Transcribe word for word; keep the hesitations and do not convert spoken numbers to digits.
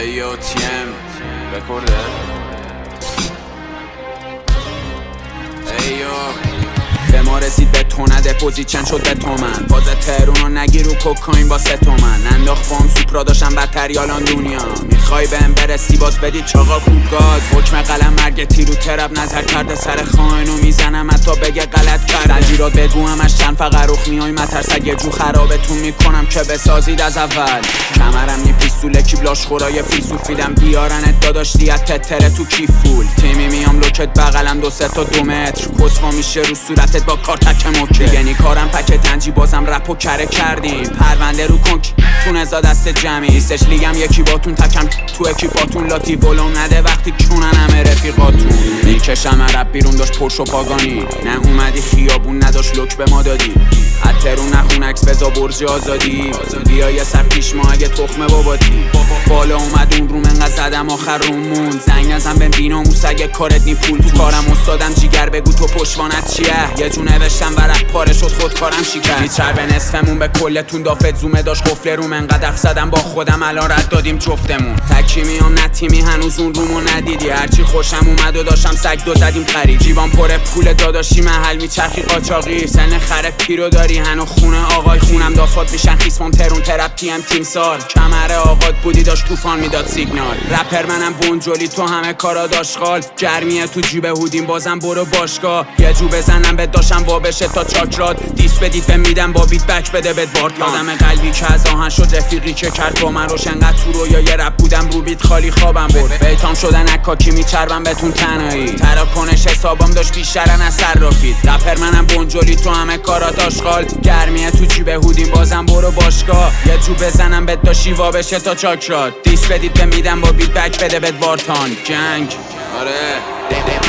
ایو تیم بکرده ایو به ما رسید به تو نده پوزیچن شد به تومن باز تهرونو نگیر رو کوکاین با سه تومن انداخت فام سوپرا داشتم بدتر یالان دنیا میخوای بهم برسی باز بدی چاقا خوب گاز حکم قلم مرگ تیرو تراب نظر کرده سر خائنو میزنم حتی بگه غلط کرده زنجیرات بگو همش چند فقروخ میای مترسگ یه جو خرابتون میکنم که بسازید از اول کمرم نی پیستول کیبلاش خورای فیلسوفیدم بیارنت داداش دیت تتره تو کیف فول تیمی میام لوکت بغلم دو سه تا دو متر کسوا میشه رو صورتت با کار تک موکه یعنی کارم پک تنجی بازم رپو کره کردیم پرونده رو کنک تون ازا دست جمعی سش لیگم یکی باتون تکم تو اکیپاتون لاتی ولو نده وقتی کنن همه رفیقاتون میکشم عرب بیرون داشت پرش و پاگانی نه اومدی خیابون نداشت لوک به ما دادی اترون نخون عکس بزا برج آزادی بیا یه سر پیش ما اگه تخمه باباتی بالا اومد اون روم انقدر زدم آخر رومون زنگ نزن به بیناموس اگه کارت نی پول تو کارم استادم جیگر بگو تو پشوانت چیه یه جو نوشتم ورق پاره شد خود کارم شکر میچر به نصفمون به کلتون دافت زومه داشت قفل روم انقدر اف زدم با خودم الان رد دادیم جفتمون تکی میام نتیمی هنوز اون رومو ندیدی هرچی خوشم اومد و داشتم سگ دو زدیم خرید جیبان پر پول داداشی محل میچرخی قاچاقی سن خره پیرو داری هنو خونه آقای خونم دافات میشن خیسمان ترون ترپی هم تیم سال کمره آقاد بودی داشت طوفان میداد سیگنال رپر منم بونجولی تو همه کارا داشت خال گرمیه تو جیب هودیم بازم برو باشگاه یه جو بزنم به داشتم وا بشه تا چاکرات دیس بدید به میدم با بیت بک بده بد وارد یادم قلبی که از آهن شد رفیقی که کرد با من روش انقدر تو رو یا یه رپ بودم رو بیت خالی خوابم برد بیتام شدن اکاکی میچربم بهتون تنهایی تراکنش حسابم داشت بیشترن از صرافید رپر منم بونجولی تو همه کارا داشخال گرمیه تو جیب هودیم بازم برو باشگاه یه جو بزنم بد داشتی وا بشه تا چاکرات دیس بدید به میدم با بیت بک بده بد وارتان جنگ آره